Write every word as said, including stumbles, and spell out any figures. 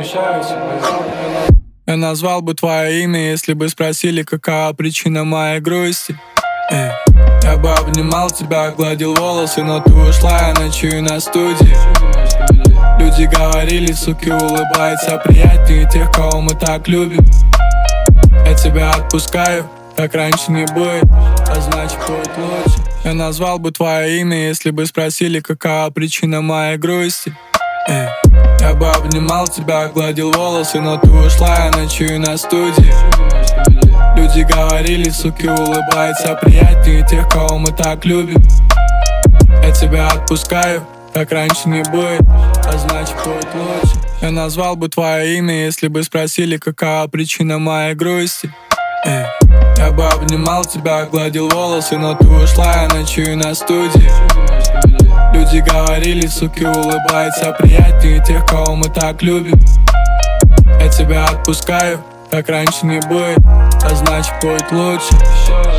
обещаю тебе. Я назвал бы твое имя, если бы спросили, какова причина моей грусти. Эй. Я бы обнимал тебя, гладил волосы, но ты ушла, я ночую на студии. Люди говорили, суки, улыбается приятнее тех, кого мы так любим. Я тебя отпускаю, как раньше не будет, а значит будет лучше. Я назвал бы твое имя, если бы спросили, какова причина моей грусти. Эй. Я бы обнимал тебя, гладил волосы, но ты ушла, я ночую на студии. Люди говорили, суки, улыбается приятнее тех, кого мы так любим. Я тебя отпускаю, как раньше не будет, а значит будет лучше. Я назвал бы твое имя, если бы спросили, какова причина моей грусти. Эй. Я бы обнимал тебя, гладил волосы, но ты ушла, я ночую на студии. Люди говорили, суки, улыбается приятнее тех, кого мы так любим. Я тебя отпускаю, как раньше не будет, а значит будет лучше.